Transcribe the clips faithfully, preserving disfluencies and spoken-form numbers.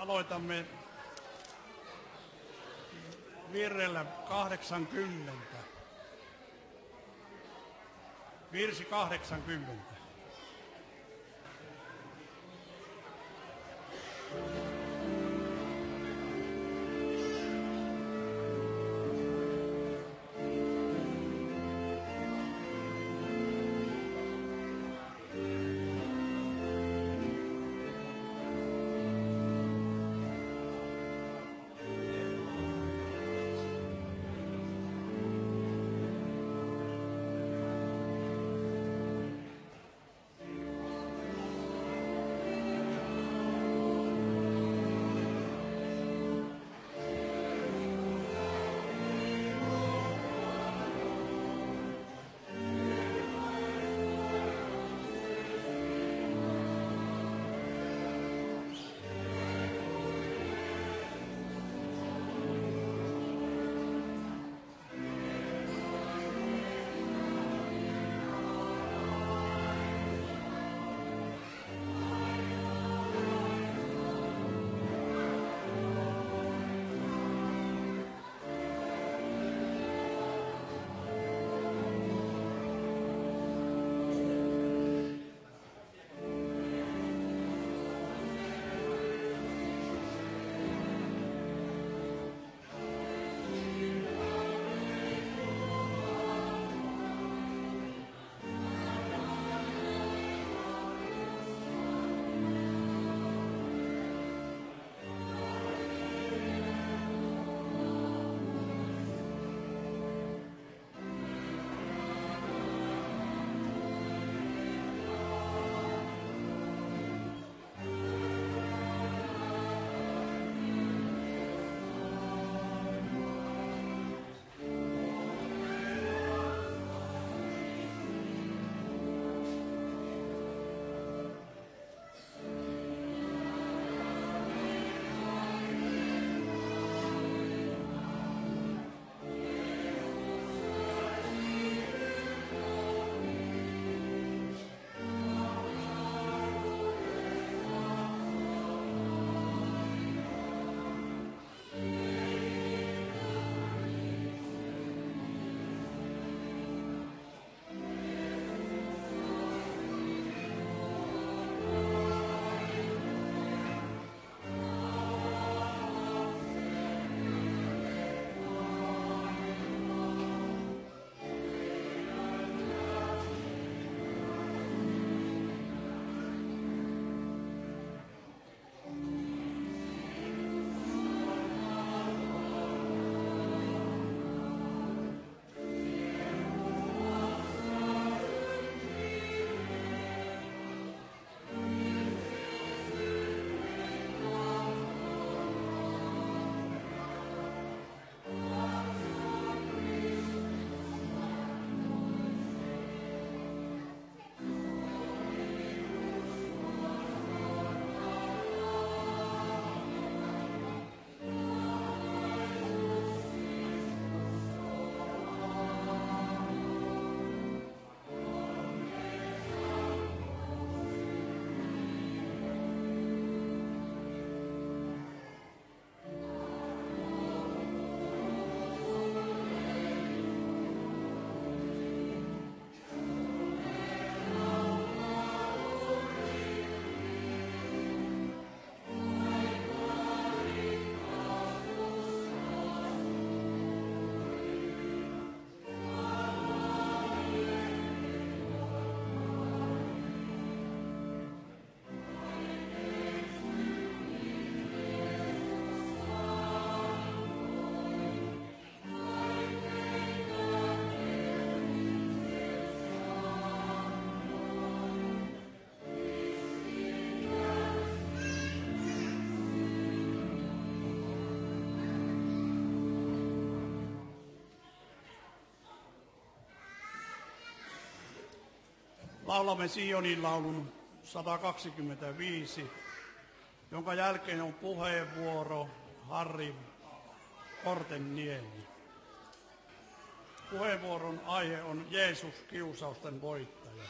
aloitamme virrellä kahdeksankymmentä. Virsi kahdeksankymmentä. Laulamme Sionin laulun sata kaksikymmentäviisi, jonka jälkeen on puheenvuoro Harri Kortenniemi. Puheenvuoron aihe on Jeesus, kiusausten voittaja.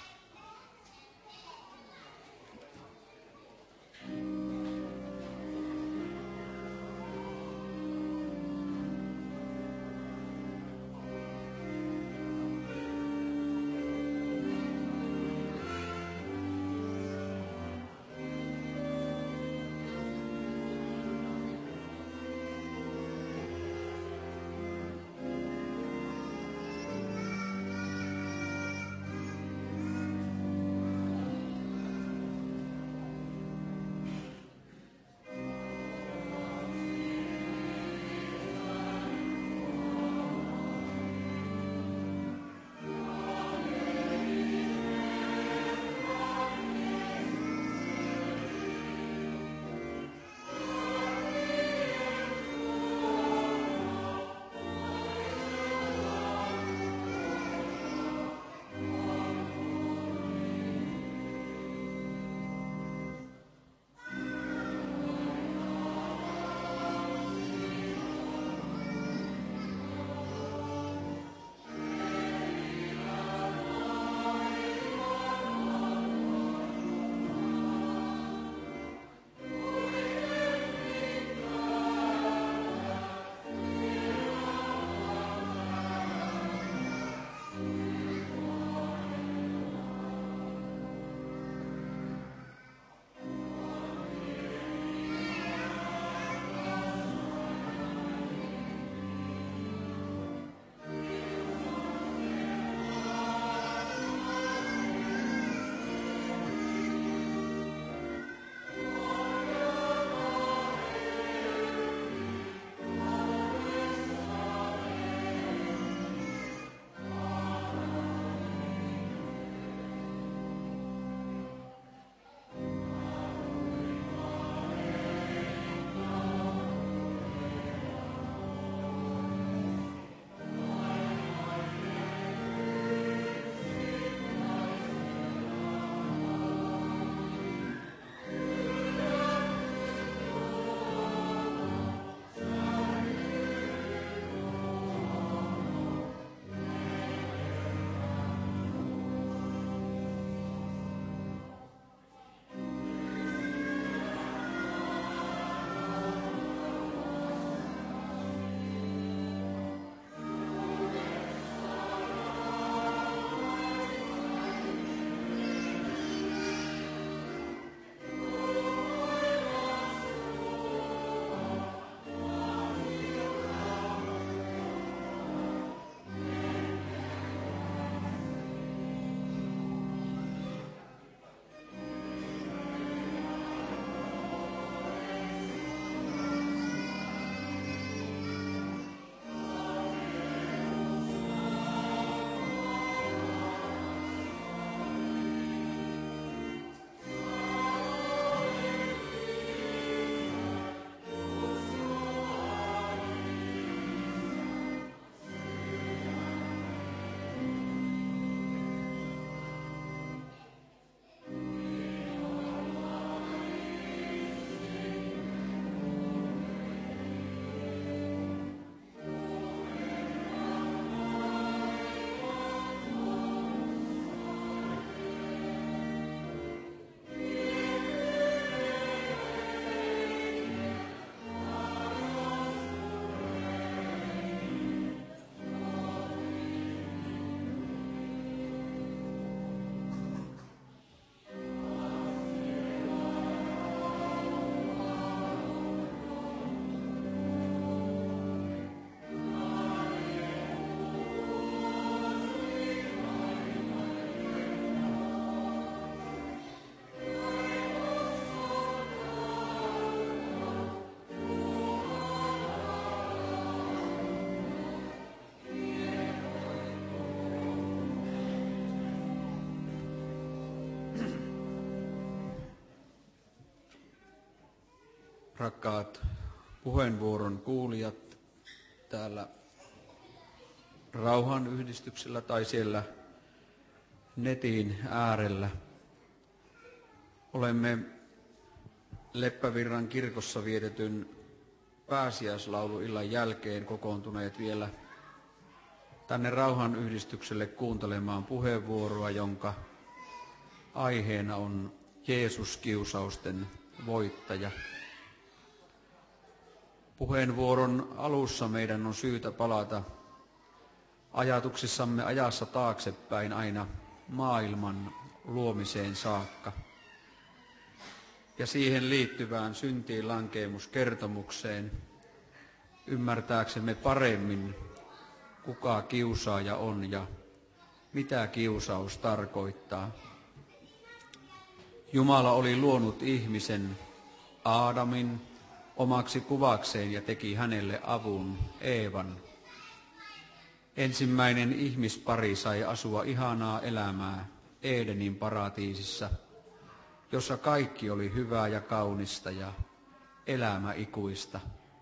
Rakkaat puheenvuoron kuulijat täällä Rauhan yhdistyksellä tai siellä netin äärellä. Olemme Leppävirran kirkossa vietetyn pääsiäislauluillan jälkeen kokoontuneet vielä tänne Rauhan yhdistykselle kuuntelemaan puheenvuoroa, jonka aiheena on Jeesus kiusausten voittaja. Puheenvuoron alussa meidän on syytä palata ajatuksissamme ajassa taaksepäin aina maailman luomiseen saakka ja siihen liittyvään syntiin lankeemuskertomukseen, ymmärtääksemme paremmin, kuka kiusaaja on ja mitä kiusaus tarkoittaa. Jumala oli luonut ihmisen Aadamin omaksi kuvakseen ja teki hänelle avun, Eevan. Ensimmäinen ihmispari sai asua ihanaa elämää Edenin paratiisissa, jossa kaikki oli hyvää ja kaunista ja elämä ikuista.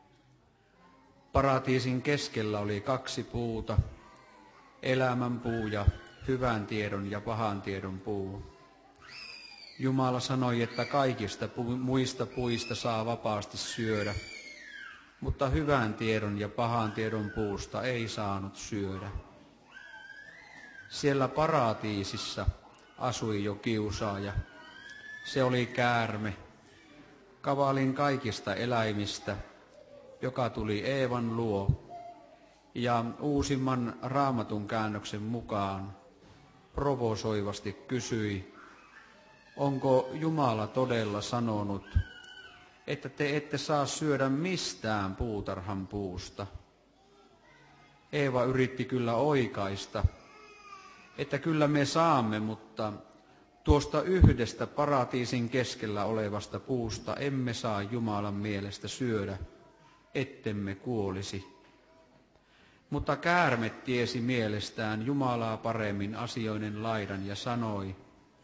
Paratiisin keskellä oli kaksi puuta, elämän puu ja hyvän tiedon ja pahan tiedon puu. Jumala sanoi, että kaikista pu- muista puista saa vapaasti syödä, mutta hyvän tiedon ja pahan tiedon puusta ei saanut syödä. Siellä paratiisissa asui jo kiusaaja. Se oli käärme, kavalin kaikista eläimistä, joka tuli Eevan luo ja uusimman Raamatun käännöksen mukaan provosoivasti kysyi, onko Jumala todella sanonut, että te ette saa syödä mistään puutarhan puusta? Eeva yritti kyllä oikaista, että kyllä me saamme, mutta tuosta yhdestä paratiisin keskellä olevasta puusta emme saa Jumalan mielestä syödä, ettemme kuolisi. Mutta käärme tiesi mielestään Jumalaa paremmin asioiden laidan ja sanoi,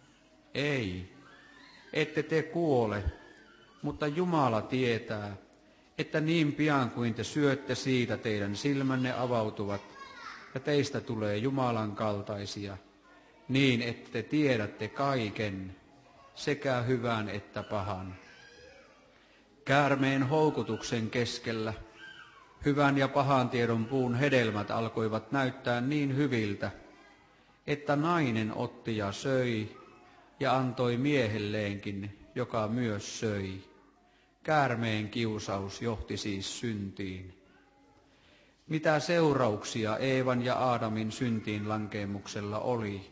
ei, ette te kuole, mutta Jumala tietää, että niin pian kuin te syötte siitä, teidän silmänne avautuvat ja teistä tulee Jumalan kaltaisia, niin että te tiedätte kaiken, sekä hyvän että pahan. Käärmeen houkutuksen keskellä hyvän ja pahan tiedon puun hedelmät alkoivat näyttää niin hyviltä, että nainen otti ja söi ja antoi miehelleenkin, joka myös söi. Käärmeen kiusaus johti siis syntiin. Mitä seurauksia Eevan ja Aadamin syntiin lankeemuksella oli?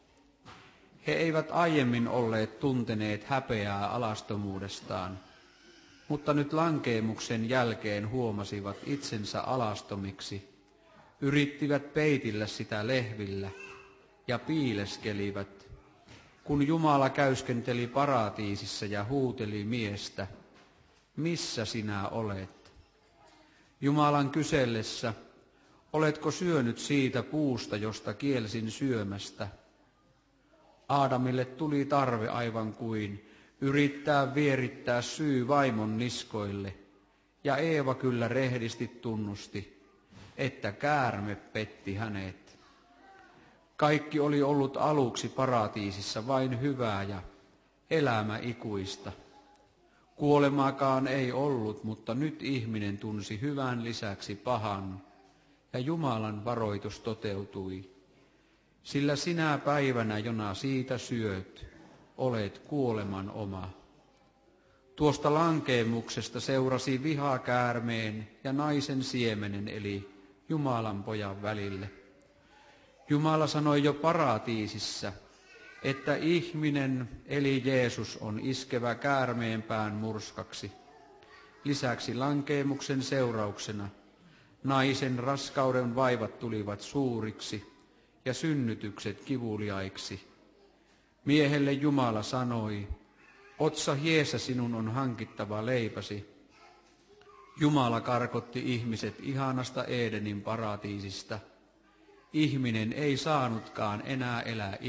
He eivät aiemmin olleet tunteneet häpeää alastomuudestaan, mutta nyt lankeemuksen jälkeen huomasivat itsensä alastomiksi, yrittivät peitillä sitä lehvillä ja piileskelivät, kun Jumala käyskenteli paratiisissa ja huuteli miestä, missä sinä olet? Jumalan kysellessä, oletko syönyt siitä puusta, josta kielsin syömästä? Aadamille tuli tarve aivan kuin yrittää vierittää syy vaimon niskoille, ja Eeva kyllä rehdisti tunnusti, että käärme petti hänet. Kaikki oli ollut aluksi paratiisissa vain hyvää ja elämä ikuista. Kuolemaakaan ei ollut, mutta nyt ihminen tunsi hyvän lisäksi pahan, ja Jumalan varoitus toteutui. Sillä sinä päivänä, jona siitä syöt, olet kuoleman oma. Tuosta lankeemuksesta seurasi viha käärmeen ja naisen siemenen, eli Jumalan pojan välille. Jumala sanoi jo paratiisissa, että ihminen, eli Jeesus, on iskevä käärmeen pään murskaksi. Lisäksi lankeemuksen seurauksena naisen raskauden vaivat tulivat suuriksi ja synnytykset kivuliaiksi. Miehelle Jumala sanoi, otsa hiessä sinun on hankittava leipäsi. Jumala karkotti ihmiset ihanasta Edenin paratiisista. Ihminen ei saanutkaan enää elää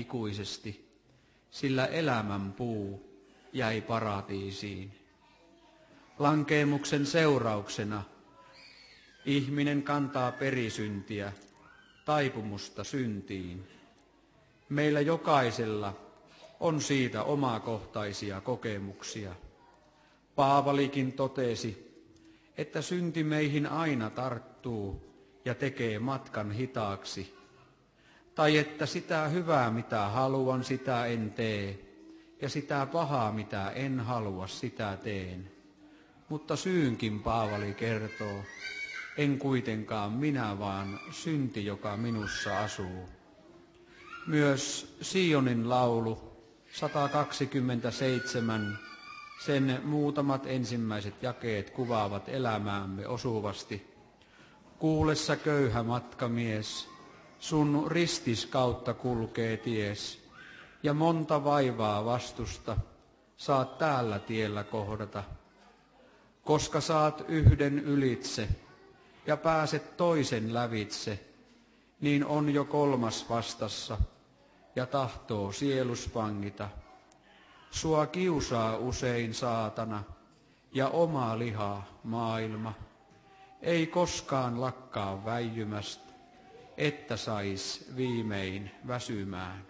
ikuisesti, sillä elämän puu jäi paratiisiin. Lankeemuksen seurauksena ihminen kantaa perisyntiä, taipumusta syntiin. Meillä jokaisella on siitä omakohtaisia kokemuksia. Paavalikin totesi, että synti meihin aina tarttuu ja tekee matkan hitaaksi. Tai että sitä hyvää, mitä haluan, sitä en tee, ja sitä pahaa, mitä en halua, sitä teen. Mutta syynkin Paavali kertoo, en kuitenkaan minä, vaan synti, joka minussa asuu. Myös Sionin laulu sata kaksikymmentäseitsemän, sen muutamat ensimmäiset jakeet kuvaavat elämäämme osuvasti. Kuule sä köyhä matkamies, sun ristis kautta kulkee ties, ja monta vaivaa vastusta saat täällä tiellä kohdata. Koska saat yhden ylitse ja pääset toisen lävitse, niin on jo kolmas vastassa ja tahtoo sielus vangita. Sua kiusaa usein saatana ja oma liha maailma. Ei koskaan lakkaa väijymästä, että sais viimein väsymään.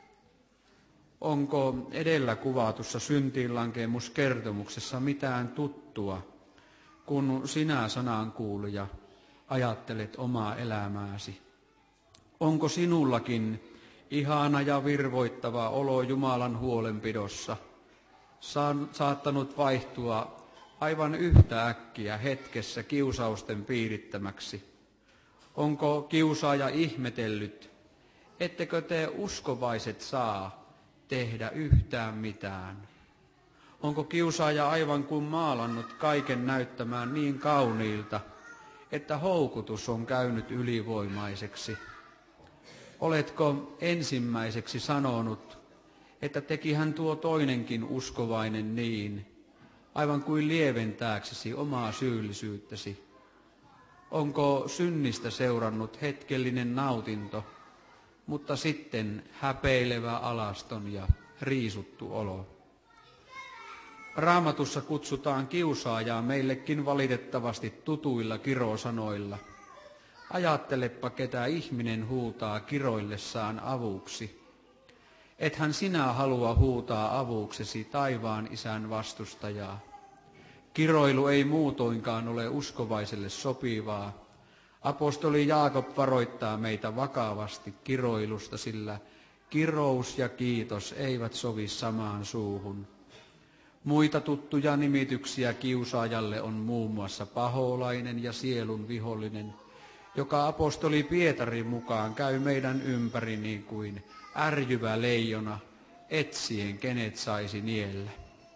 Onko edellä kuvatussa syntiinlankeemuskertomuksessa mitään tuttua, kun sinä sanankuulija ajattelet omaa elämääsi? Onko sinullakin ihana ja virvoittava olo Jumalan huolenpidossa saattanut vaihtua aivan yhtä äkkiä hetkessä kiusausten piirittämäksi? Onko kiusaaja ihmetellyt, ettekö te uskovaiset saa tehdä yhtään mitään? Onko kiusaaja aivan kuin maalannut kaiken näyttämään niin kauniilta, että houkutus on käynyt ylivoimaiseksi? Oletko ensimmäiseksi sanonut, että tekihän tuo toinenkin uskovainen niin, aivan kuin lieventääksesi omaa syyllisyyttäsi? Onko synnistä seurannut hetkellinen nautinto, mutta sitten häpeilevä alaston ja riisuttu olo? Raamatussa kutsutaan kiusaajaa meillekin valitettavasti tutuilla kirosanoilla. Ajattelepa, ketä ihminen huutaa kiroillessaan avuksi. Ethän sinä halua huutaa avuksesi taivaan isän vastustajaa. Kiroilu ei muutoinkaan ole uskovaiselle sopivaa. Apostoli Jaakob varoittaa meitä vakavasti kiroilusta, sillä kirous ja kiitos eivät sovi samaan suuhun. Muita tuttuja nimityksiä kiusaajalle on muun muassa paholainen ja sielun vihollinen, joka apostoli Pietarin mukaan käy meidän ympäri niin kuin ärjyvä leijona, etsien kenet saisi niellä.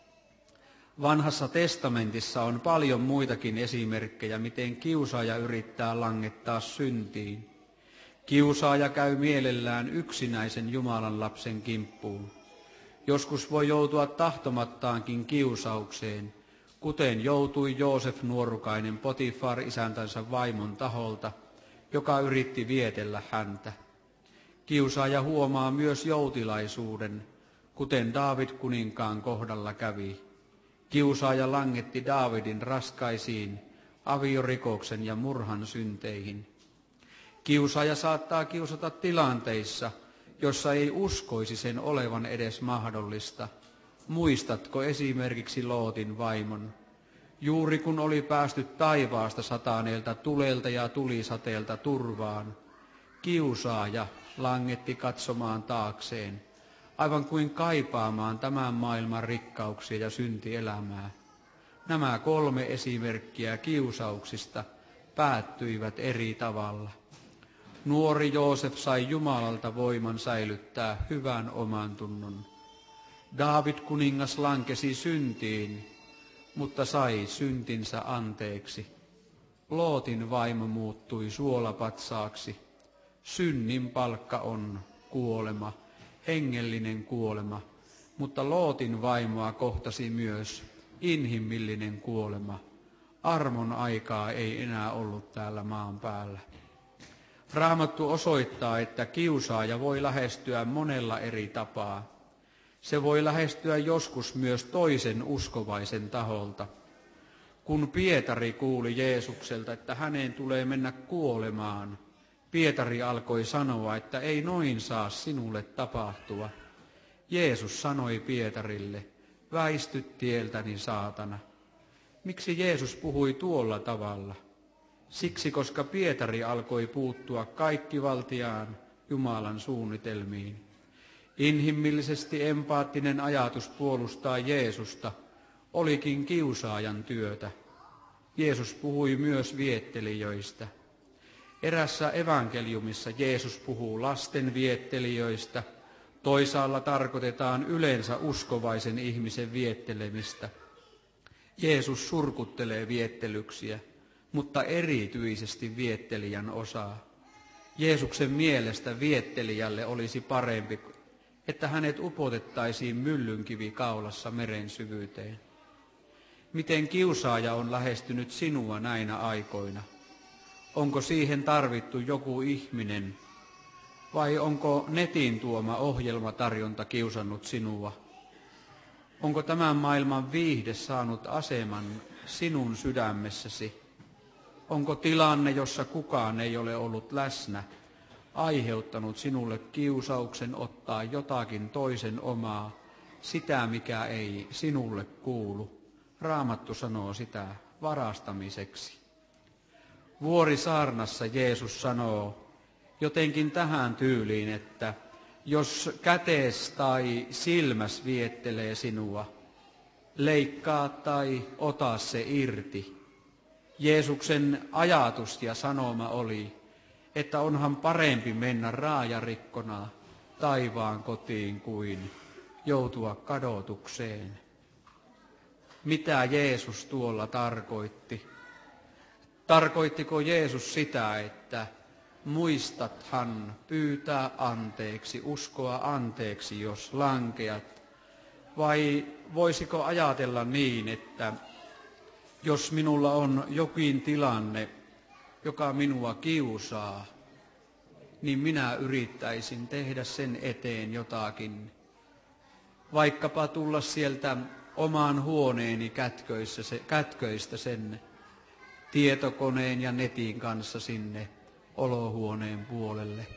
Vanhassa testamentissa on paljon muitakin esimerkkejä, miten kiusaaja yrittää langettaa syntiin. Kiusaaja käy mielellään yksinäisen Jumalan lapsen kimppuun. Joskus voi joutua tahtomattaankin kiusaukseen, kuten joutui Joosef nuorukainen Potifar isäntänsä vaimon taholta, joka yritti vietellä häntä. Kiusaaja huomaa myös joutilaisuuden, kuten Daavid kuninkaan kohdalla kävi. Kiusaaja langetti Daavidin raskaisiin aviorikoksen ja murhan synteihin. Kiusaaja saattaa kiusata tilanteissa, jossa ei uskoisi sen olevan edes mahdollista. Muistatko esimerkiksi Lootin vaimon? Juuri kun oli päästy taivaasta sataneelta tulelta ja tulisateelta turvaan, kiusaaja langetti katsomaan taakseen, aivan kuin kaipaamaan tämän maailman rikkauksia ja syntielämää. Nämä kolme esimerkkiä kiusauksista päättyivät eri tavalla. Nuori Joosef sai Jumalalta voiman säilyttää hyvän omantunnon. Daavid kuningas lankesi syntiin, mutta sai syntinsä anteeksi. Lootin vaimo muuttui suolapatsaaksi. Synnin palkka on kuolema, hengellinen kuolema, mutta Lootin vaimoa kohtasi myös inhimillinen kuolema. Armon aikaa ei enää ollut täällä maan päällä. Raamattu osoittaa, että kiusaaja voi lähestyä monella eri tapaa. Se voi lähestyä joskus myös toisen uskovaisen taholta. Kun Pietari kuuli Jeesukselta, että hänen tulee mennä kuolemaan, Pietari alkoi sanoa, että ei noin saa sinulle tapahtua. Jeesus sanoi Pietarille, väisty tieltäni, saatana. Miksi Jeesus puhui tuolla tavalla? Siksi, koska Pietari alkoi puuttua kaikkivaltiaan Jumalan suunnitelmiin. Inhimillisesti empaattinen ajatus puolustaa Jeesusta olikin kiusaajan työtä. Jeesus puhui myös viettelijöistä. Erässä evankeliumissa Jeesus puhuu lasten viettelijöistä, toisaalla tarkoitetaan yleensä uskovaisen ihmisen viettelemistä. Jeesus surkuttelee viettelyksiä, mutta erityisesti viettelijän osaa. Jeesuksen mielestä viettelijälle olisi parempi, että hänet upotettaisiin myllynkivi kaulassa meren syvyyteen. Miten kiusaaja on lähestynyt sinua näinä aikoina? Onko siihen tarvittu joku ihminen, vai onko netin tuoma ohjelmatarjonta kiusannut sinua? Onko tämän maailman viihde saanut aseman sinun sydämessäsi? Onko tilanne, jossa kukaan ei ole ollut läsnä, aiheuttanut sinulle kiusauksen ottaa jotakin toisen omaa, sitä mikä ei sinulle kuulu? Raamattu sanoo sitä varastamiseksi. Vuorisaarnassa Jeesus sanoo jotenkin tähän tyyliin, että jos kätes tai silmäs viettelee sinua, leikkaa tai ota se irti. Jeesuksen ajatus ja sanoma oli, että onhan parempi mennä raajarikkona taivaan kotiin kuin joutua kadotukseen. Mitä Jeesus tuolla tarkoitti? Tarkoittiko Jeesus sitä, että muistathan pyytää anteeksi, uskoa anteeksi, jos lankeat? Vai voisiko ajatella niin, että jos minulla on jokin tilanne, joka minua kiusaa, niin minä yrittäisin tehdä sen eteen jotakin. Vaikkapa tulla sieltä omaan huoneeni kätköistä sen tietokoneen ja netin kanssa sinne olohuoneen puolelle.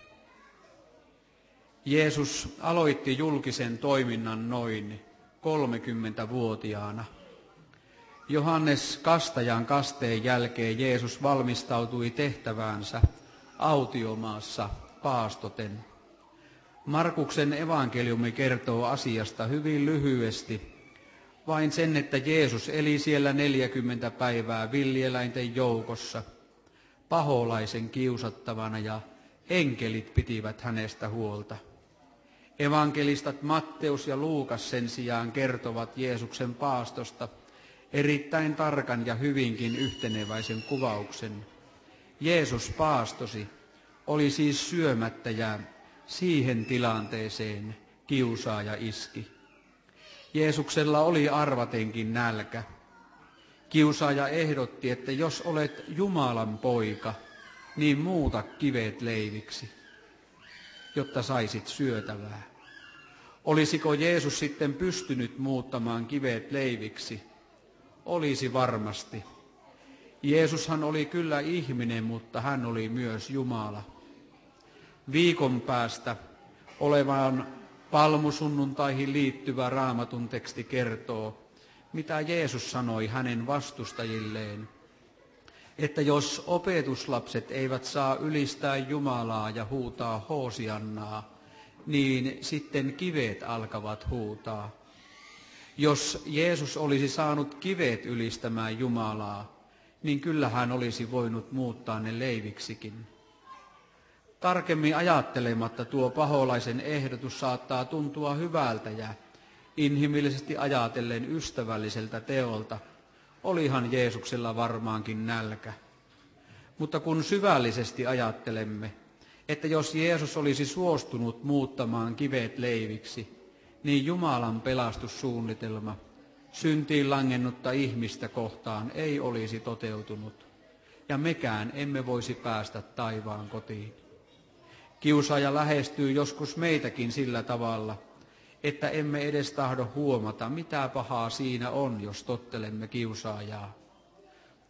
Jeesus aloitti julkisen toiminnan noin kolmekymmentävuotiaana. Johannes Kastajan kasteen jälkeen Jeesus valmistautui tehtäväänsä autiomaassa paastoten. Markuksen evankeliumi kertoo asiasta hyvin lyhyesti, vain sen, että Jeesus eli siellä neljäkymmentä päivää villieläinten joukossa, paholaisen kiusattavana, ja enkelit pitivät hänestä huolta. Evankelistat Matteus ja Luukas sen sijaan kertovat Jeesuksen paastosta erittäin tarkan ja hyvinkin yhteneväisen kuvauksen. Jeesus paastosi, oli siis syömättä ja siihen tilanteeseen kiusaaja iski. Jeesuksella oli arvatenkin nälkä. Kiusaaja ehdotti, että jos olet Jumalan poika, niin muuta kivet leiviksi, jotta saisit syötävää. Olisiko Jeesus sitten pystynyt muuttamaan kivet leiviksi? Olisi varmasti. Jeesushan oli kyllä ihminen, mutta hän oli myös Jumala. Viikon päästä olevaan palmusunnuntaihin liittyvä Raamatun teksti kertoo, mitä Jeesus sanoi hänen vastustajilleen, että jos opetuslapset eivät saa ylistää Jumalaa ja huutaa hoosiannaa, niin sitten kivet alkavat huutaa. Jos Jeesus olisi saanut kivet ylistämään Jumalaa, niin kyllä hän olisi voinut muuttaa ne leiviksikin. Tarkemmin ajattelematta tuo paholaisen ehdotus saattaa tuntua hyvältä ja inhimillisesti ajatellen ystävälliseltä teolta. Olihan Jeesuksella varmaankin nälkä. Mutta kun syvällisesti ajattelemme, että jos Jeesus olisi suostunut muuttamaan kivet leiviksi, niin Jumalan pelastussuunnitelma syntiin langennutta ihmistä kohtaan ei olisi toteutunut, ja mekään emme voisi päästä taivaan kotiin. Kiusaaja lähestyy joskus meitäkin sillä tavalla, että emme edes tahdo huomata, mitä pahaa siinä on, jos tottelemme kiusaajaa.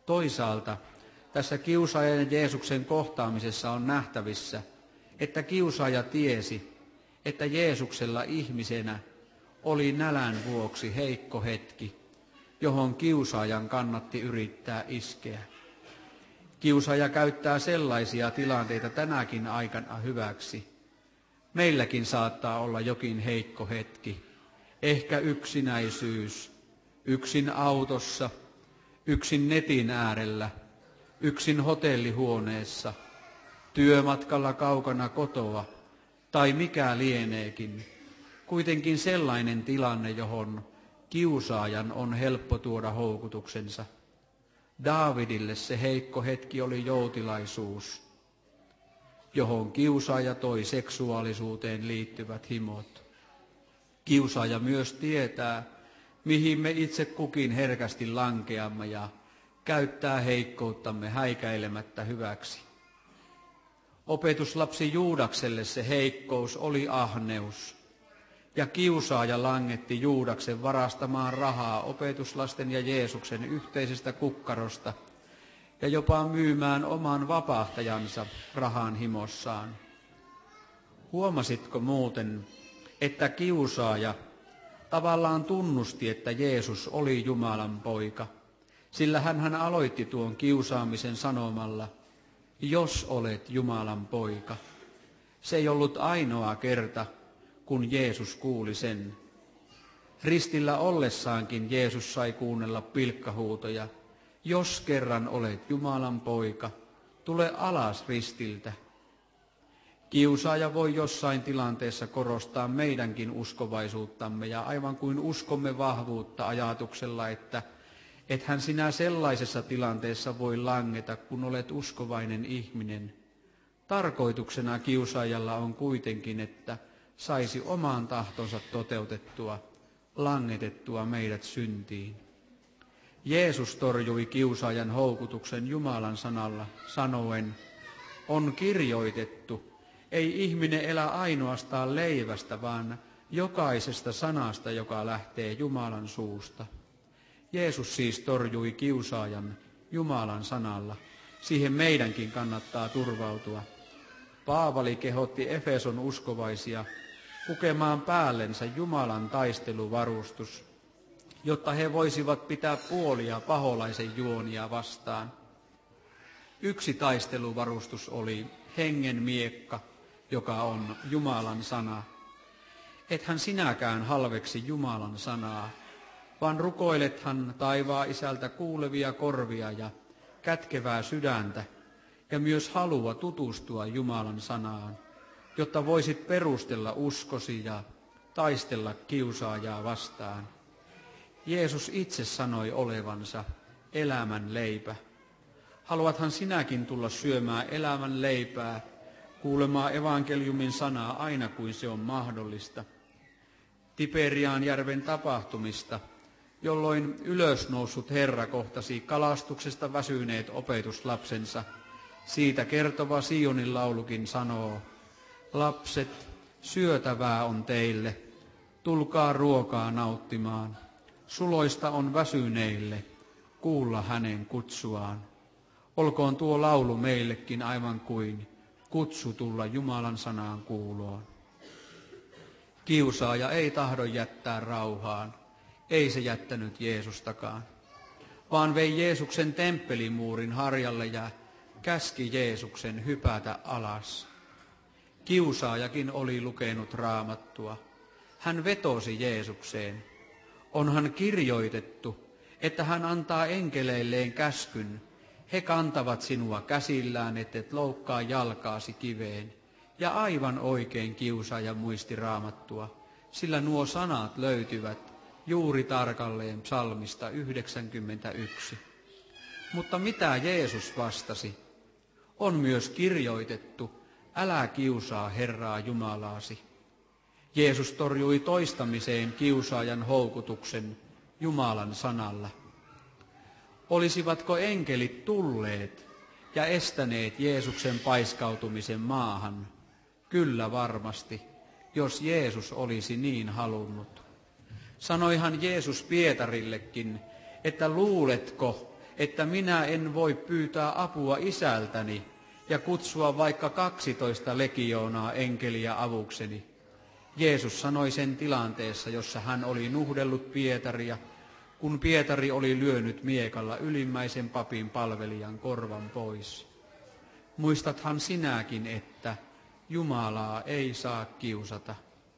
Toisaalta tässä kiusaajan ja Jeesuksen kohtaamisessa on nähtävissä, että kiusaaja tiesi, että Jeesuksella ihmisenä oli nälän vuoksi heikko hetki, johon kiusaajan kannatti yrittää iskeä. Kiusaaja käyttää sellaisia tilanteita tänäkin aikana hyväksi. Meilläkin saattaa olla jokin heikko hetki, ehkä yksinäisyys, yksin autossa, yksin netin äärellä, yksin hotellihuoneessa, työmatkalla kaukana kotoa tai mikä lieneekin. Kuitenkin sellainen tilanne, johon kiusaajan on helppo tuoda houkutuksensa. Daavidille se heikko hetki oli joutilaisuus, johon kiusaaja toi seksuaalisuuteen liittyvät himot. Kiusaaja myös tietää, mihin me itse kukin herkästi lankeamme ja käyttää heikkouttamme häikäilemättä hyväksi. Opetuslapsi Juudakselle se heikkous oli ahneus, ja kiusaaja langetti Juudaksen varastamaan rahaa opetuslasten ja Jeesuksen yhteisestä kukkarosta ja jopa myymään oman vapahtajansa rahan himossaan. Huomasitko muuten, että kiusaaja tavallaan tunnusti, että Jeesus oli Jumalan poika, sillä hänhän aloitti tuon kiusaamisen sanomalla, jos olet Jumalan poika. Se ei ollut ainoa kerta, kun Jeesus kuuli sen. Ristillä ollessaankin Jeesus sai kuunnella pilkkahuutoja, jos kerran olet Jumalan poika, tule alas ristiltä. Kiusaaja voi jossain tilanteessa korostaa meidänkin uskovaisuuttamme ja aivan kuin uskomme vahvuutta ajatuksella, että ethän sinä sellaisessa tilanteessa voi langeta, kun olet uskovainen ihminen. Tarkoituksena kiusaajalla on kuitenkin, että saisi oman tahtonsa toteutettua, langetettua meidät syntiin. Jeesus torjui kiusaajan houkutuksen Jumalan sanalla, sanoen, on kirjoitettu, ei ihminen elä ainoastaan leivästä, vaan jokaisesta sanasta, joka lähtee Jumalan suusta. Jeesus siis torjui kiusaajan Jumalan sanalla. Siihen meidänkin kannattaa turvautua. Paavali kehotti Efeson uskovaisia pukemaan päällensä Jumalan taisteluvarustus, jotta he voisivat pitää puolia paholaisen juonia vastaan. Yksi taisteluvarustus oli hengen miekka, joka on Jumalan sana. Ethän sinäkään halveksi Jumalan sanaa, vaan rukoilethan taivaa Isältä kuulevia korvia ja kätkevää sydäntä ja myös halua tutustua Jumalan sanaan, jotta voisit perustella uskosi ja taistella kiusaajaa vastaan. Jeesus itse sanoi olevansa elämän leipä. Haluathan sinäkin tulla syömään elämän leipää, kuulemaan evankeliumin sanaa aina kuin se on mahdollista. Tiberianjärven tapahtumista, jolloin ylösnoussut Herra kohtasi kalastuksesta väsyneet opetuslapsensa. Siitä kertova Sionin laulukin sanoo, lapset, syötävää on teille, tulkaa ruokaa nauttimaan. Suloista on väsyneille, kuulla hänen kutsuaan. Olkoon tuo laulu meillekin aivan kuin kutsu tulla Jumalan sanaan kuuloon. Kiusaaja ei tahdo jättää rauhaan, ei se jättänyt Jeesustakaan, vaan vei Jeesuksen temppelimuurin harjalle ja käski Jeesuksen hypätä alas. Kiusaajakin oli lukenut Raamattua. Hän vetosi Jeesukseen. Onhan kirjoitettu, että hän antaa enkeleilleen käskyn. He kantavat sinua käsillään, ettet loukkaa jalkaasi kiveen. Ja aivan oikein kiusaaja muisti Raamattua, sillä nuo sanat löytyvät juuri tarkalleen psalmista yhdeksänkymmentäyksi. Mutta mitä Jeesus vastasi? On myös kirjoitettu, älä kiusaa Herraa Jumalaasi. Jeesus torjui toistamiseen kiusaajan houkutuksen Jumalan sanalla. Olisivatko enkelit tulleet ja estäneet Jeesuksen paiskautumisen maahan? Kyllä varmasti, jos Jeesus olisi niin halunnut. Sanoihan Jeesus Pietarillekin, että luuletko, että minä en voi pyytää apua isältäni ja kutsua vaikka kaksitoista legioonaa enkeliä avukseni. Jeesus sanoi sen tilanteessa, jossa hän oli nuhdellut Pietaria, kun Pietari oli lyönyt miekalla ylimmäisen papin palvelijan korvan pois. Muistathan sinäkin, että Jumalaa ei saa kiusata.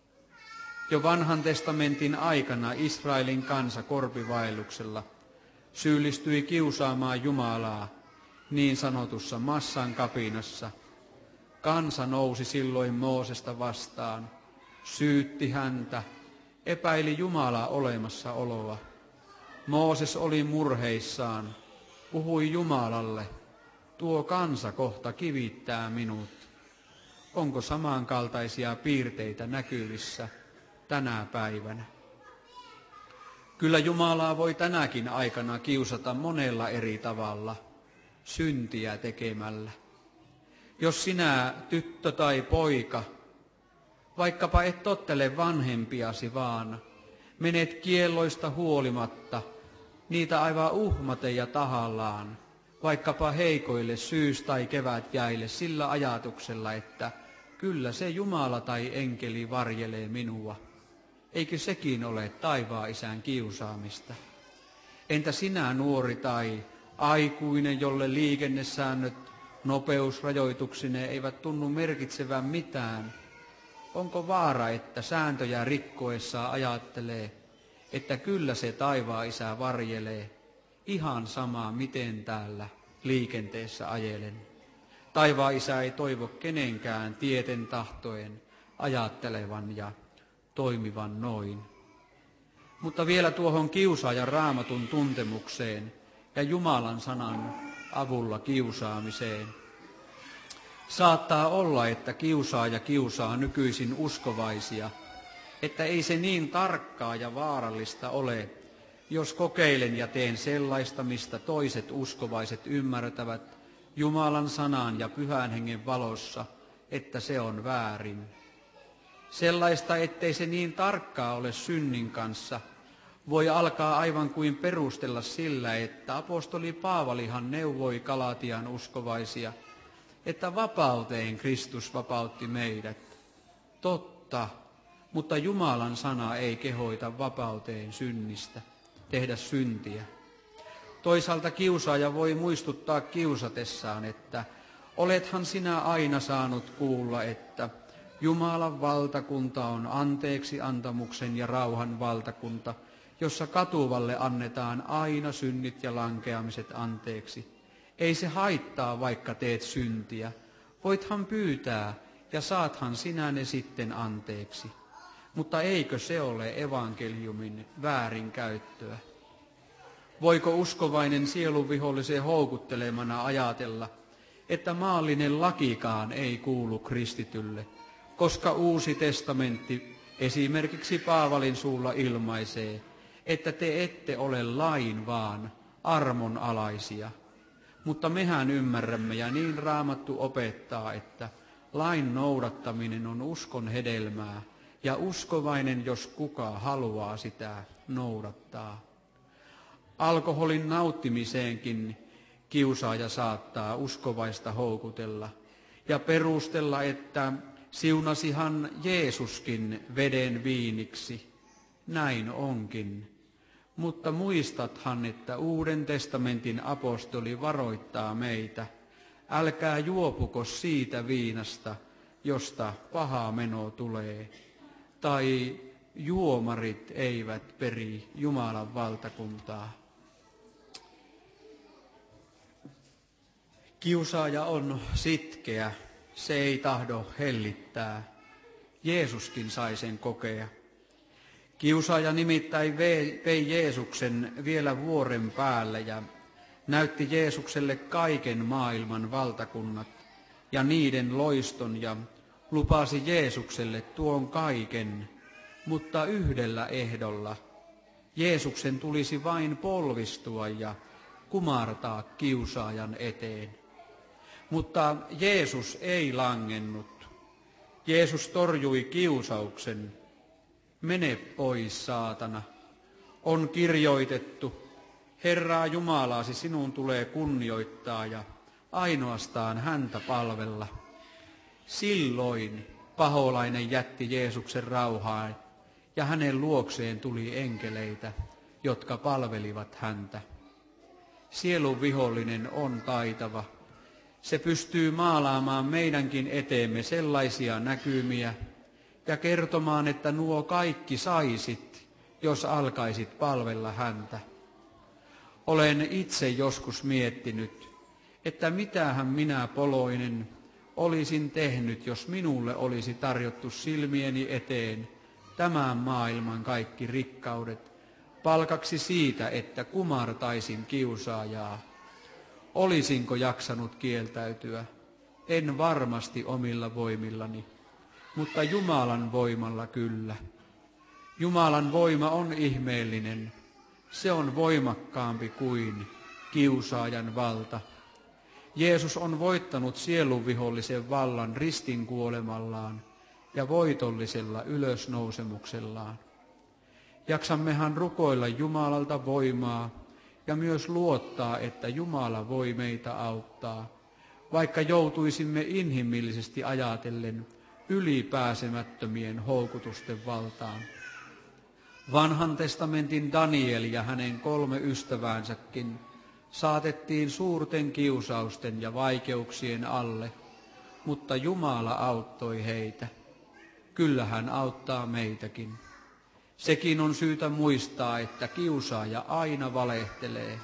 Jo vanhan testamentin aikana Israelin kansa korpivaelluksella syyllistyi kiusaamaan Jumalaa niin sanotussa massan kapinassa. Kansa nousi silloin Moosesta vastaan, syytti häntä, epäili Jumalaa olemassaoloa. Mooses oli murheissaan, puhui Jumalalle, tuo kansa kohta kivittää minut. Onko samankaltaisia piirteitä näkyvissä tänä päivänä? Kyllä Jumalaa voi tänäkin aikana kiusata monella eri tavalla, syntiä tekemällä. Jos sinä, tyttö tai poika, vaikkapa et tottele vanhempiasi vaan, menet kielloista huolimatta, niitä aivan uhmaten ja tahallaan, vaikkapa heikoille syys- tai kevätjäille sillä ajatuksella, että kyllä se Jumala tai enkeli varjelee minua. Eikö sekin ole taivaan isän kiusaamista? Entä sinä nuori tai aikuinen, jolle liikennesäännöt nopeusrajoituksineen eivät tunnu merkitsevän mitään? Onko vaara, että sääntöjä rikkoessaan ajattelee, että kyllä se taivaan isä varjelee, ihan sama miten täällä liikenteessä ajelen? Taivaan isä ei toivo kenenkään tieten tahtoen ajattelevan ja toimivan noin. Mutta vielä tuohon kiusaajan Raamatun tuntemukseen ja Jumalan sanan avulla kiusaamiseen. Saattaa olla, että kiusaaja kiusaa nykyisin uskovaisia, että ei se niin tarkkaa ja vaarallista ole, jos kokeilen ja teen sellaista, mistä toiset uskovaiset ymmärtävät Jumalan sanan ja pyhän hengen valossa, että se on väärin. Sellaista, ettei se niin tarkkaa ole synnin kanssa, voi alkaa aivan kuin perustella sillä, että apostoli Paavalihan neuvoi Galatian uskovaisia, että vapauteen Kristus vapautti meidät. Totta, mutta Jumalan sana ei kehoita vapauteen synnistä, tehdä syntiä. Toisaalta kiusaaja voi muistuttaa kiusatessaan, että olethan sinä aina saanut kuulla, että Jumalan valtakunta on anteeksi antamuksen ja rauhan valtakunta, jossa katuvalle annetaan aina synnit ja lankeamiset anteeksi. Ei se haittaa, vaikka teet syntiä. Voithan pyytää ja saathan sinä ne sitten anteeksi. Mutta eikö se ole evankeliumin väärinkäyttöä? Voiko uskovainen sielunvihollisen houkuttelemana ajatella, että maallinen lakikaan ei kuulu kristitylle, koska Uusi testamentti esimerkiksi Paavalin suulla ilmaisee, että te ette ole lain vaan armon alaisia. Mutta mehän ymmärrämme ja niin Raamattu opettaa, että lain noudattaminen on uskon hedelmää ja uskovainen, jos kuka haluaa sitä noudattaa. Alkoholin nauttimiseenkin kiusaaja saattaa uskovaista houkutella ja perustella, että siunasihan Jeesuskin veden viiniksi. Näin onkin. Mutta muistathan, että Uuden testamentin apostoli varoittaa meitä, älkää juopuko siitä viinasta, josta paha meno tulee, tai juomarit eivät peri Jumalan valtakuntaa. Kiusaaja on sitkeä, se ei tahdo hellittää. Jeesuskin sai sen kokea. Kiusaaja nimittäin vei Jeesuksen vielä vuoren päälle ja näytti Jeesukselle kaiken maailman valtakunnat ja niiden loiston ja lupasi Jeesukselle tuon kaiken, mutta yhdellä ehdolla. Jeesuksen tulisi vain polvistua ja kumartaa kiusaajan eteen. Mutta Jeesus ei langennut. Jeesus torjui kiusauksen. Mene pois, saatana. On kirjoitettu, Herraa Jumalaasi sinun tulee kunnioittaa ja ainoastaan häntä palvella. Silloin paholainen jätti Jeesuksen rauhaan ja hänen luokseen tuli enkeleitä, jotka palvelivat häntä. Sielun vihollinen on taitava. Se pystyy maalaamaan meidänkin eteemme sellaisia näkymiä ja kertomaan, että nuo kaikki saisit, jos alkaisit palvella häntä. Olen itse joskus miettinyt, että mitähän minä poloinen olisin tehnyt, jos minulle olisi tarjottu silmieni eteen tämän maailman kaikki rikkaudet, palkaksi siitä, että kumartaisin kiusaajaa. Olisinko jaksanut kieltäytyä? En varmasti omilla voimillani, mutta Jumalan voimalla kyllä. Jumalan voima on ihmeellinen. Se on voimakkaampi kuin kiusaajan valta. Jeesus on voittanut sielunvihollisen vallan ristin kuolemallaan ja voitollisella ylösnousemuksellaan. Jaksammehan rukoilla Jumalalta voimaa ja myös luottaa, että Jumala voi meitä auttaa, vaikka joutuisimme inhimillisesti ajatellen ylipääsemättömien houkutusten valtaan. Vanhan testamentin Daniel ja hänen kolme ystäväänsäkin saatettiin suurten kiusausten ja vaikeuksien alle, mutta Jumala auttoi heitä. Kyllä hän auttaa meitäkin. Sekin on syytä muistaa, että kiusaaja aina valehtelee.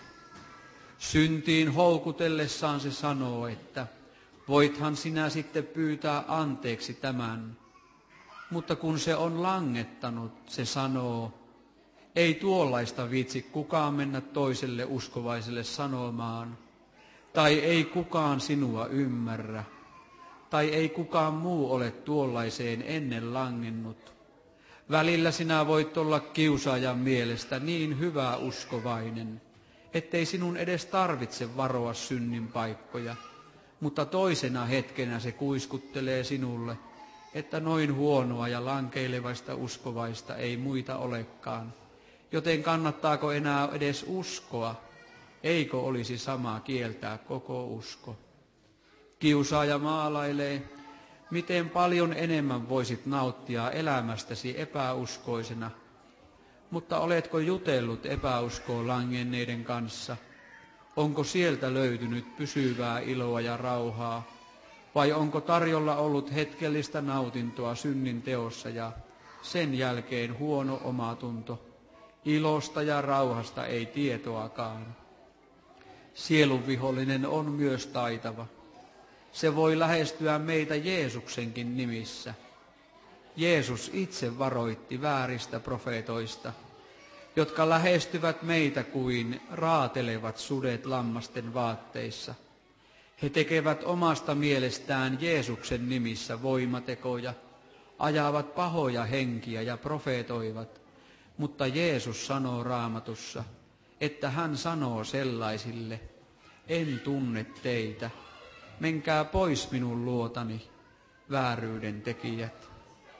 Syntiin houkutellessaan se sanoo, että voithan sinä sitten pyytää anteeksi tämän. Mutta kun se on langettanut, se sanoo, ei tuollaista viitsi kukaan mennä toiselle uskovaiselle sanomaan, tai ei kukaan sinua ymmärrä, tai ei kukaan muu ole tuollaiseen ennen langennut. Välillä sinä voit olla kiusaajan mielestä niin hyvä uskovainen, ettei sinun edes tarvitse varoa synnin paikkoja, mutta toisena hetkenä se kuiskuttelee sinulle, että noin huonoa ja lankeilevaista uskovaista ei muita olekaan, joten kannattaako enää edes uskoa, eikö olisi sama kieltää koko usko. Kiusaaja maalailee, miten paljon enemmän voisit nauttia elämästäsi epäuskoisena, mutta oletko jutellut epäuskoon langenneiden kanssa? Onko sieltä löytynyt pysyvää iloa ja rauhaa, vai onko tarjolla ollut hetkellistä nautintoa synnin teossa ja sen jälkeen huono omatunto, ilosta ja rauhasta ei tietoakaan? Sielun vihollinen on myös taitava. Se voi lähestyä meitä Jeesuksenkin nimissä. Jeesus itse varoitti vääristä profeetoista, jotka lähestyvät meitä kuin raatelevat sudet lammasten vaatteissa. He tekevät omasta mielestään Jeesuksen nimissä voimatekoja, ajavat pahoja henkiä ja profeetoivat, mutta Jeesus sanoo Raamatussa, että hän sanoo sellaisille, en tunne teitä, menkää pois minun luotani, vääryyden tekijät.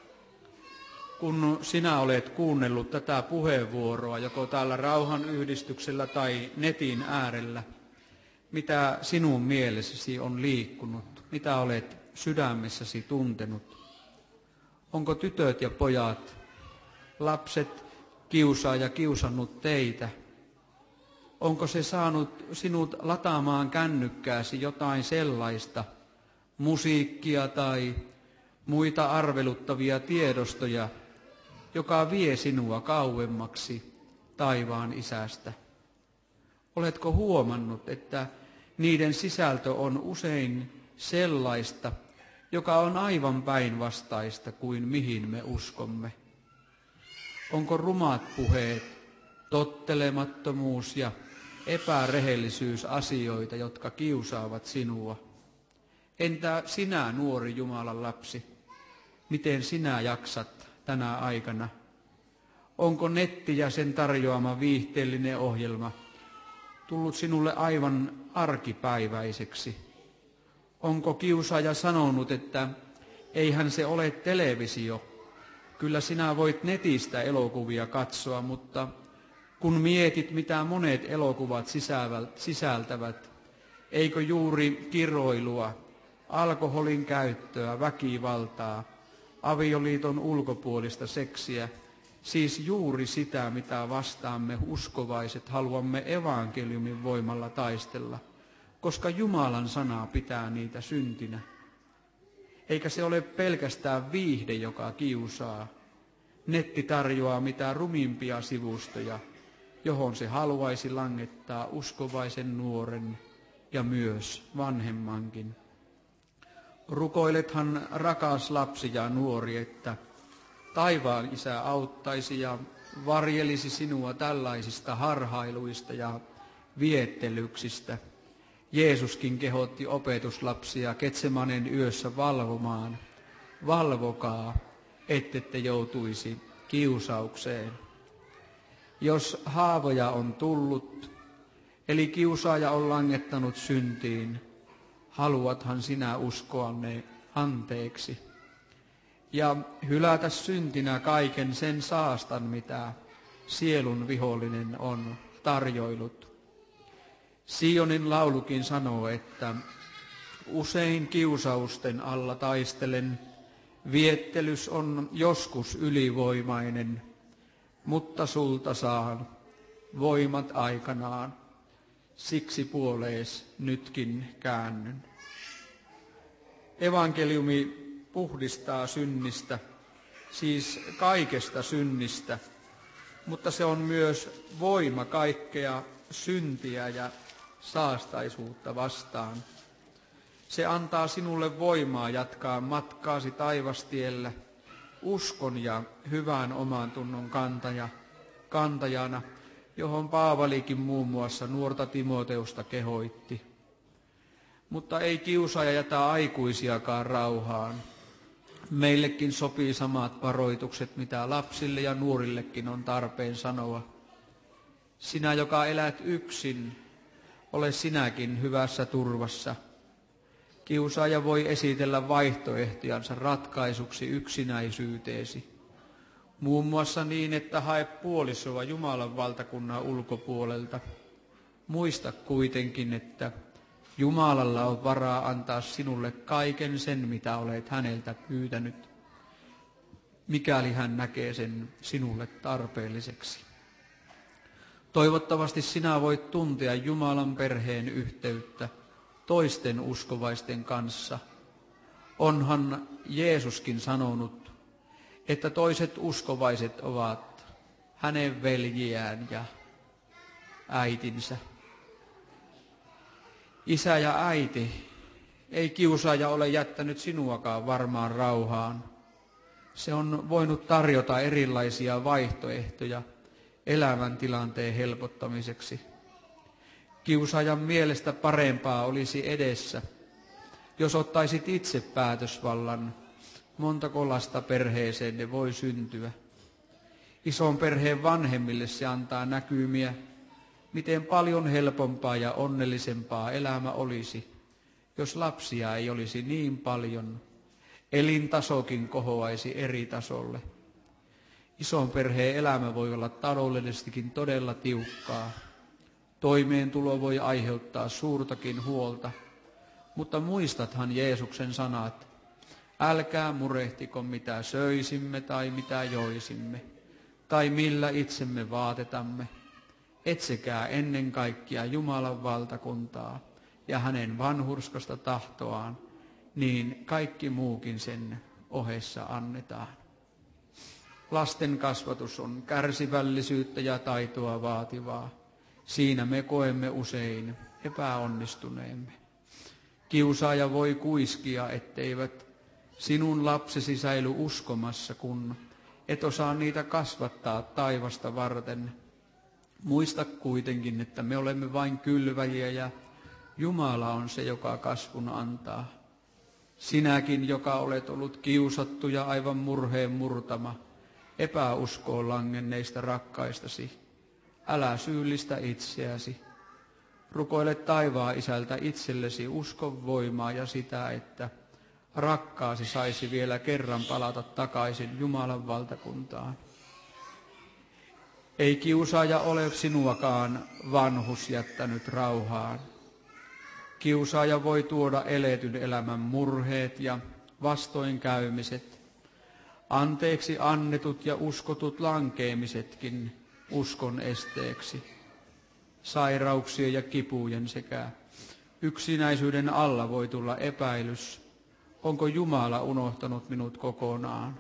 Kun sinä olet kuunnellut tätä puheenvuoroa, joko täällä rauhanyhdistyksellä tai netin äärellä, mitä sinun mielessäsi on liikkunut, mitä olet sydämessäsi tuntenut? Onko tytöt ja pojat, lapset kiusaa ja kiusannut teitä? Onko se saanut sinut lataamaan kännykkääsi jotain sellaista, musiikkia tai muita arveluttavia tiedostoja, joka vie sinua kauemmaksi taivaan isästä? Oletko huomannut, että niiden sisältö on usein sellaista, joka on aivan päinvastaista kuin mihin me uskomme? Onko rumat puheet, tottelemattomuus ja epärehellisyys asioita, jotka kiusaavat sinua? Entä sinä, nuori Jumalan lapsi, miten sinä jaksat tänä aikana? Onko netti ja sen tarjoama viihteellinen ohjelma tullut sinulle aivan arkipäiväiseksi? Onko kiusaaja sanonut, että eihän se ole televisio, kyllä sinä voit netistä elokuvia katsoa, mutta Kun mietit, mitä monet elokuvat sisältävät, eikö juuri kiroilua, alkoholin käyttöä, väkivaltaa, avioliiton ulkopuolista seksiä, siis juuri sitä, mitä vastaan me uskovaiset haluamme evankeliumin voimalla taistella, koska Jumalan sana pitää niitä syntinä. Eikä se ole pelkästään viihde, joka kiusaa. Netti tarjoaa mitä rumimpia sivustoja, johon se haluaisi langettaa uskovaisen nuoren ja myös vanhemmankin. Rukoilethan, rakas lapsi ja nuori, että taivaan Isä auttaisi ja varjelisi sinua tällaisista harhailuista ja viettelyksistä. Jeesuskin kehotti opetuslapsia Getsemanen yössä valvomaan. Valvokaa, ettette joutuisi kiusaukseen. Jos haavoja on tullut, eli kiusaaja on langettanut syntiin, haluathan sinä uskoa ne anteeksi ja hylätä syntinä kaiken sen saastan, mitä sielun vihollinen on tarjoillut. Sionin laulukin sanoo, että usein kiusausten alla taistelen, viettelys on joskus ylivoimainen, mutta sulta saan voimat aikanaan, siksi puolees nytkin käännyn. Evankeliumi puhdistaa synnistä, siis kaikesta synnistä, mutta se on myös voima kaikkea syntiä ja saastaisuutta vastaan. Se antaa sinulle voimaa jatkaa matkaasi taivastiellä, uskon ja hyvän oman tunnon kantaja, kantajana, johon Paavalikin muun muassa nuorta Timoteusta kehoitti. Mutta ei kiusaaja jätä aikuisiakaan rauhaan. Meillekin sopii samat varoitukset, mitä lapsille ja nuorillekin on tarpeen sanoa. Sinä, joka elät yksin, ole sinäkin hyvässä turvassa. Kiusaaja voi esitellä vaihtoehtojansa ratkaisuksi yksinäisyyteesi. Muun muassa niin, että hae puolisoa Jumalan valtakunnan ulkopuolelta. Muista kuitenkin, että Jumalalla on varaa antaa sinulle kaiken sen, mitä olet häneltä pyytänyt, mikäli hän näkee sen sinulle tarpeelliseksi. Toivottavasti sinä voit tuntea Jumalan perheen yhteyttä toisten uskovaisten kanssa. Onhan Jeesuskin sanonut, että toiset uskovaiset ovat hänen veljiään ja äitinsä. Isä ja äiti, ei kiusaaja ole jättänyt sinuakaan varmaan rauhaan. Se on voinut tarjota erilaisia vaihtoehtoja elämäntilanteen helpottamiseksi. Kiusaajan mielestä parempaa olisi edessä, jos ottaisit itse päätösvallan, montako lasta perheeseenne voi syntyä. Ison perheen vanhemmille se antaa näkymiä, miten paljon helpompaa ja onnellisempaa elämä olisi, jos lapsia ei olisi niin paljon, elintasokin kohoaisi eri tasolle. Ison perheen elämä voi olla taloudellisestikin todella tiukkaa. Toimeentulo voi aiheuttaa suurtakin huolta, mutta muistathan Jeesuksen sanat, älkää murehtiko mitä söisimme tai mitä joisimme, tai millä itsemme vaatetamme. Etsikää ennen kaikkea Jumalan valtakuntaa ja hänen vanhurskasta tahtoaan, niin kaikki muukin sen ohessa annetaan. Lasten kasvatus on kärsivällisyyttä ja taitoa vaativaa. Siinä me koemme usein epäonnistuneemme. Kiusaaja voi kuiskia, etteivät sinun lapsesi säily uskomassa, kun et osaa niitä kasvattaa taivasta varten. Muista kuitenkin, että me olemme vain kylväjiä ja Jumala on se, joka kasvun antaa. Sinäkin, joka olet ollut kiusattu ja aivan murheen murtama, epäuskoon langenneista rakkaistasi, älä syyllistä itseäsi. Rukoile taivaan Isältä itsellesi uskon voimaa ja sitä, että rakkaasi saisi vielä kerran palata takaisin Jumalan valtakuntaan. Ei kiusaaja ole sinuakaan vanhus jättänyt rauhaan. Kiusaaja voi tuoda eletyn elämän murheet ja vastoinkäymiset, anteeksi annetut ja uskotut lankeemisetkin uskon esteeksi, sairauksien ja kipujen sekä yksinäisyyden alla voi tulla epäilys, onko Jumala unohtanut minut kokonaan.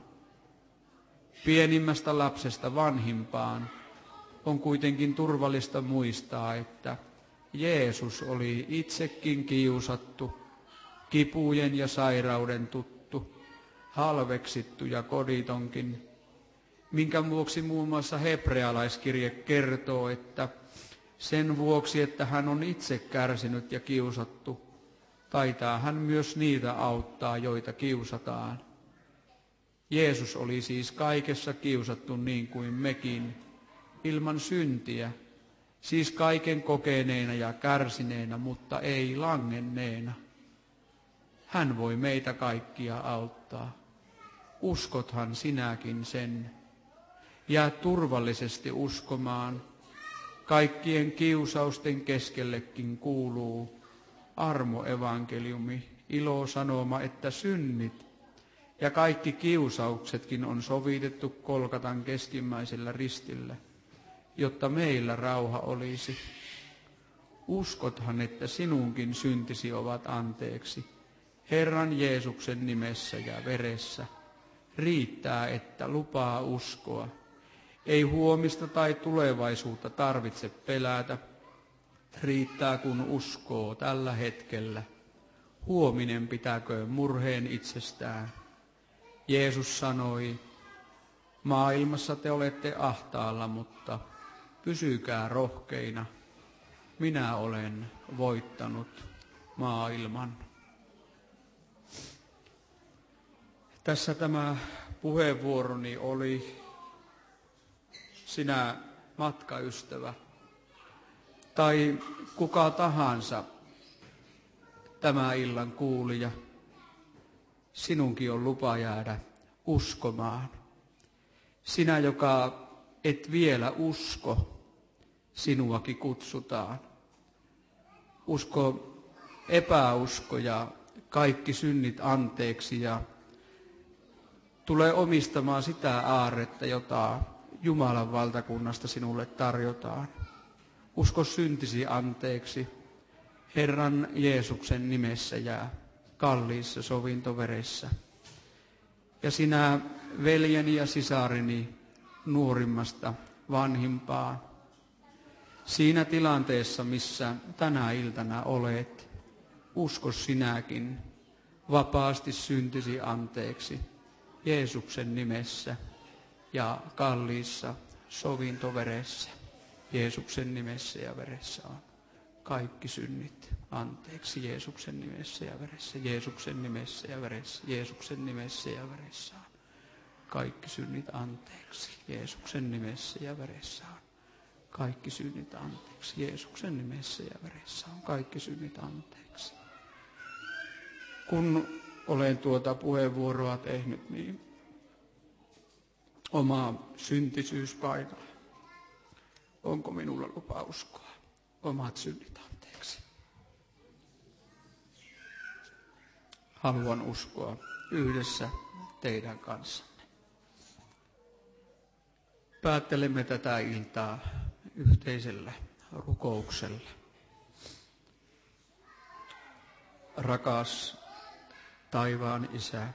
Pienimmästä lapsesta vanhimpaan on kuitenkin turvallista muistaa, että Jeesus oli itsekin kiusattu, kipujen ja sairauden tuttu, halveksittu ja koditonkin, minkä vuoksi muun muassa hebrealaiskirje kertoo, että sen vuoksi, että hän on itse kärsinyt ja kiusattu, taitaa hän myös niitä auttaa, joita kiusataan. Jeesus oli siis kaikessa kiusattu niin kuin mekin, ilman syntiä, siis kaiken kokeneena ja kärsineenä, mutta ei langenneena. Hän voi meitä kaikkia auttaa. Uskothan sinäkin sen. Jää turvallisesti uskomaan. Kaikkien kiusausten keskellekin kuuluu armoevankeliumi, ilosanoma, että synnit ja kaikki kiusauksetkin on sovitettu Kolkatan keskimmäisellä ristillä, jotta meillä rauha olisi. Uskothan, että sinunkin syntisi ovat anteeksi, Herran Jeesuksen nimessä ja veressä. Riittää, että lupaa uskoa. Ei huomista tai tulevaisuutta tarvitse pelätä. Riittää, kun uskoo tällä hetkellä. Huominen pitäköön murheen itsestään. Jeesus sanoi, maailmassa te olette ahtaalla, mutta pysykää rohkeina. Minä olen voittanut maailman. Tässä tämä puheenvuoroni oli, sinä matkaystävä tai kuka tahansa tämä illan kuulija, sinunkin on lupa jäädä uskomaan. Sinä, joka et vielä usko, sinuakin kutsutaan. Usko epäusko ja kaikki synnit anteeksi ja tule omistamaan sitä aarretta, jota Jumalan valtakunnasta sinulle tarjotaan. Usko syntisi anteeksi Herran Jeesuksen nimessä ja kalliissa sovintoveressä. Ja sinä veljeni ja sisareni nuorimmasta vanhimpaan, siinä tilanteessa, missä tänä iltana olet, usko sinäkin vapaasti syntisi anteeksi Jeesuksen nimessä ja kalliissa sovintoveressä. Jeesuksen nimessä ja veressä on kaikki synnit anteeksi Jeesuksen nimessä ja veressä. Jeesuksen nimessä ja veressä. Jeesuksen nimessä ja veressä on kaikki synnit anteeksi Jeesuksen nimessä ja veressä on kaikki synnit anteeksi Jeesuksen nimessä ja veressä on kaikki synnit anteeksi. Kun olen tuota puheenvuoroa tehnyt, niin oma syntisyys painaa. Onko minulla lupa uskoa omat synnit anteeksi? Haluan uskoa yhdessä teidän kanssanne. Päättelemme tätä iltaa yhteisellä rukouksella. Rakas taivaan Isä,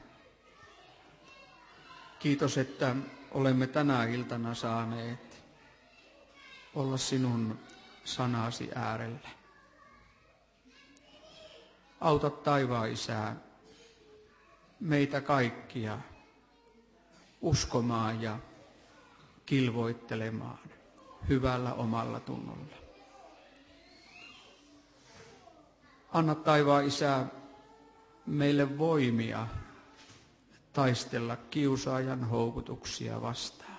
kiitos, että olemme tänä iltana saaneet olla sinun sanasi äärellä. Auta taivaan Isä meitä kaikkia uskomaan ja kilvoittelemaan hyvällä omalla tunnolla. Anna taivaan Isä meille voimia taistella kiusaajan houkutuksia vastaan.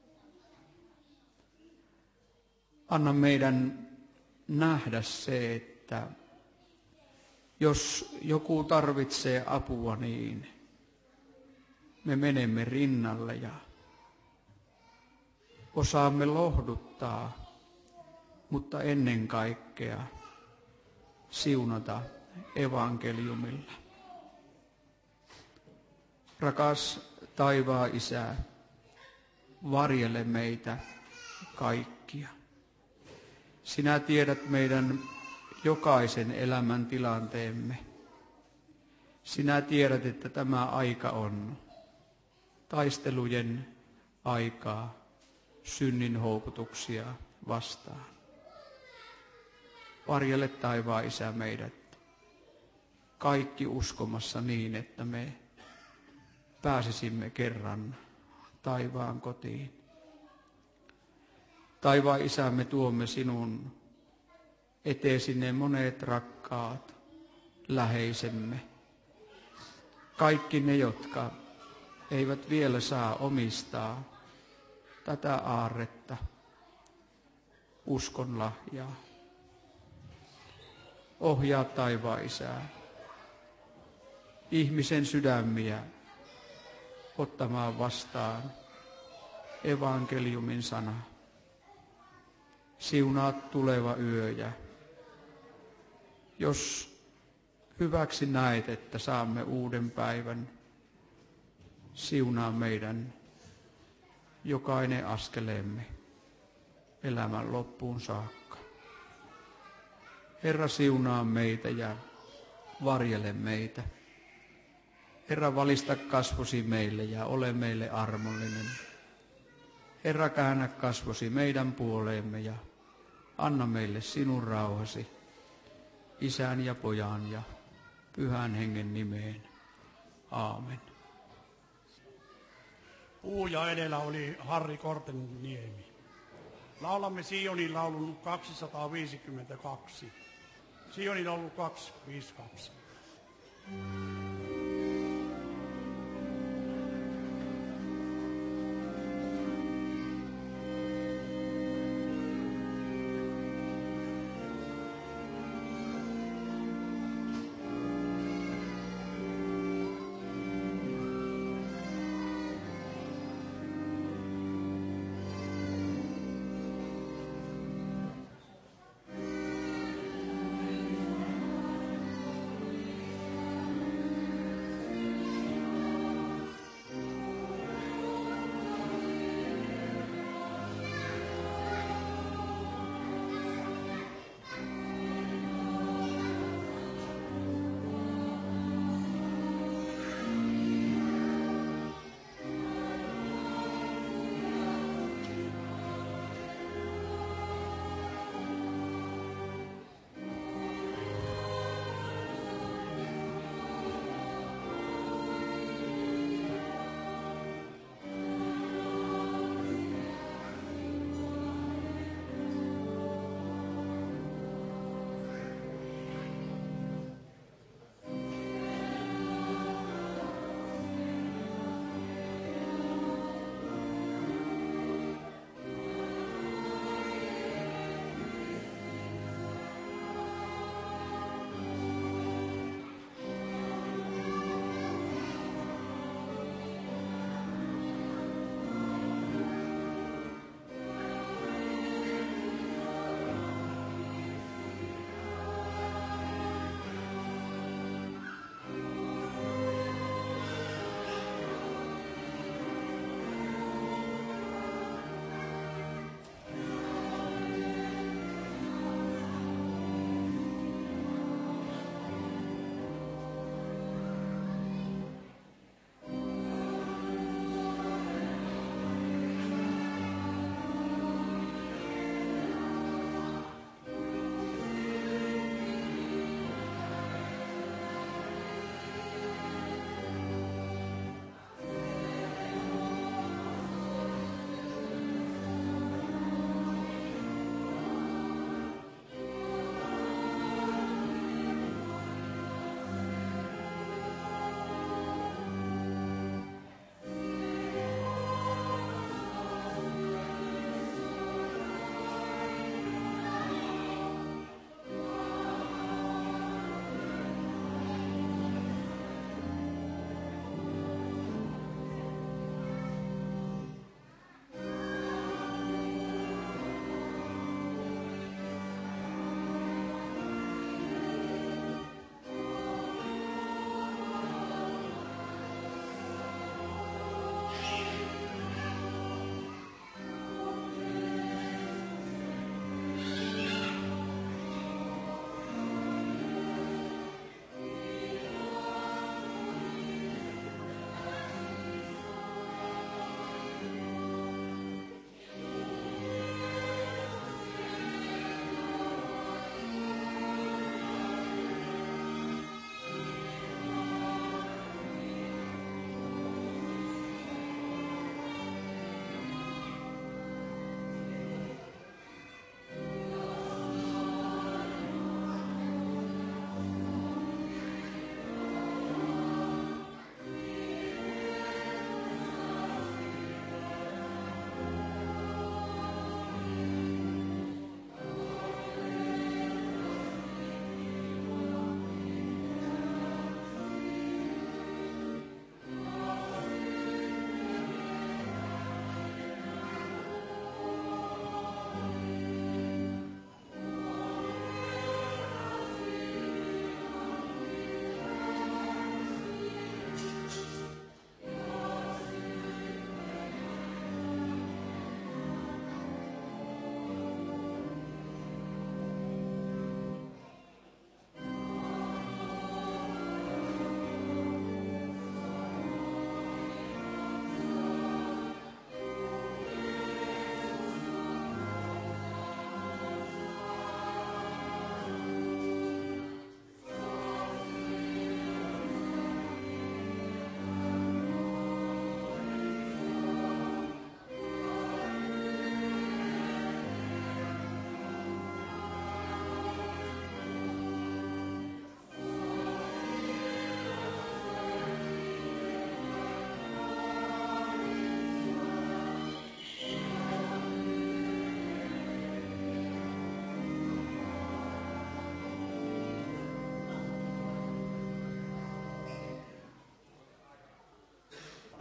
Anna meidän nähdä se, että jos joku tarvitsee apua, niin me menemme rinnalle ja osaamme lohduttaa, mutta ennen kaikkea siunata evankeliumilla. Rakas taivaan Isä, varjele meitä kaikkia. Sinä tiedät meidän jokaisen elämän tilanteemme. Sinä tiedät, että tämä aika on taistelujen aikaa synnin houkutuksia vastaan. Varjele taivaan Isä meidät kaikki uskomassa niin, että me pääsisimme kerran taivaan kotiin. Taivaan Isä, me tuomme sinun eteesi ne monet rakkaat läheisemme. Kaikki ne, jotka eivät vielä saa omistaa tätä aarretta, uskon lahjaa. Ohjaa taivaan Isä ihmisen sydämiä ottamaan vastaan evankeliumin sana. Siunaa tuleva yö ja jos hyväksi näet, että saamme uuden päivän, siunaa meidän jokainen askeleemme elämän loppuun saakka. Herra, siunaa meitä ja varjele meitä. Herra, valista kasvosi meille ja ole meille armollinen. Herra, käännä kasvosi meidän puoleemme ja anna meille sinun rauhasi, Isän ja Pojan ja Pyhän Hengen nimeen. Aamen. Puhuja edellä oli Harri Kortenniemi. Laulamme Sionin laulun kaksisataaviisikymmentäkaksi. Sionin laulu kaksisataaviisikymmentäkaksi.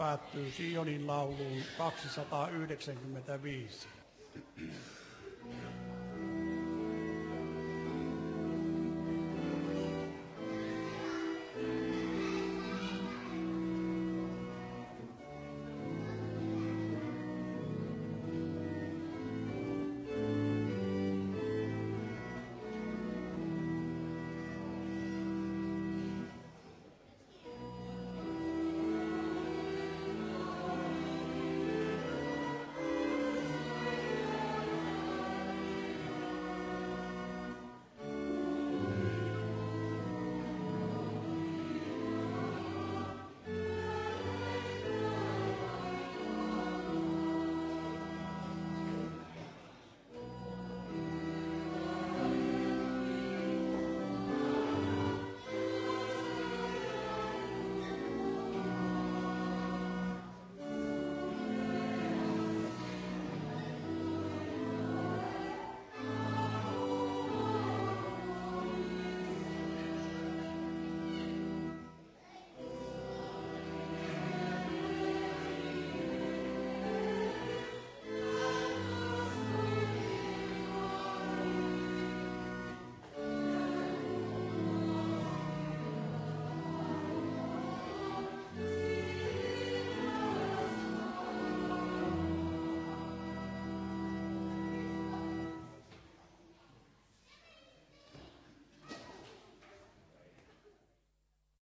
päättyy Sionin lauluun kaksisataayhdeksänkymmentäviisi.